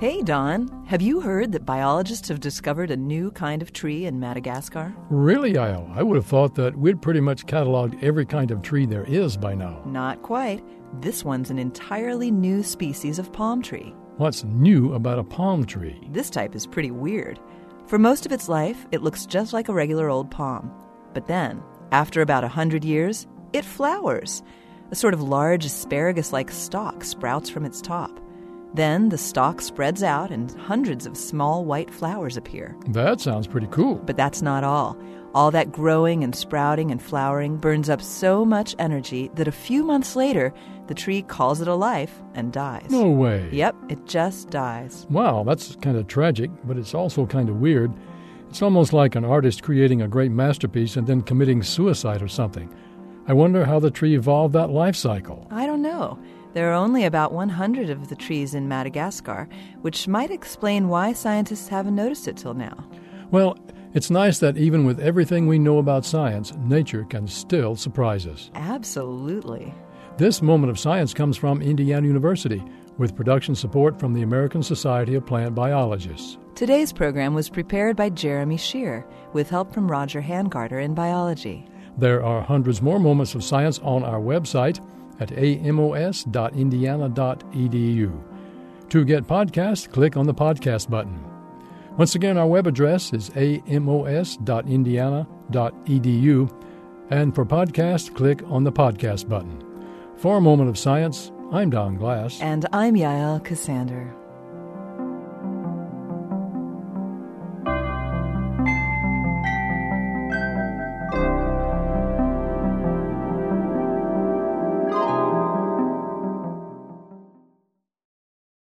Hey, Don. Have you heard that biologists have discovered a new kind of tree in Madagascar? Really, Yael? I would have thought that we'd pretty much cataloged every kind of tree there is by now. Not quite. This one's an entirely new species of palm tree. What's new about a palm tree? This type is pretty weird. For most of its life, it looks just like a regular old palm. But then, after about 100 years, it flowers. A sort of large asparagus-like stalk sprouts from its top. Then the stalk spreads out and hundreds of small white flowers appear. That sounds pretty cool. But that's not all. All that growing and sprouting and flowering burns up so much energy that a few months later, the tree calls it a life and dies. No way. Yep, it just dies. Wow, that's kind of tragic, but it's also kind of weird. It's almost like an artist creating a great masterpiece and then committing suicide or something. I wonder how the tree evolved that life cycle. I don't know. There are only about 100 of the trees in Madagascar, which might explain why scientists haven't noticed it till now. Well, it's nice that even with everything we know about science, nature can still surprise us. Absolutely. This Moment of Science comes from Indiana University, with production support from the American Society of Plant Biologists. Today's program was prepared by Jeremy Shear, with help from Roger Hangarter in biology. There are hundreds more moments of science on our website at amos.indiana.edu. To get podcasts, click on the podcast button. Once again, our web address is amos.indiana.edu, and for podcast, click on the podcast button. For a Moment of Science, I'm Don Glass. And I'm Yael Cassander.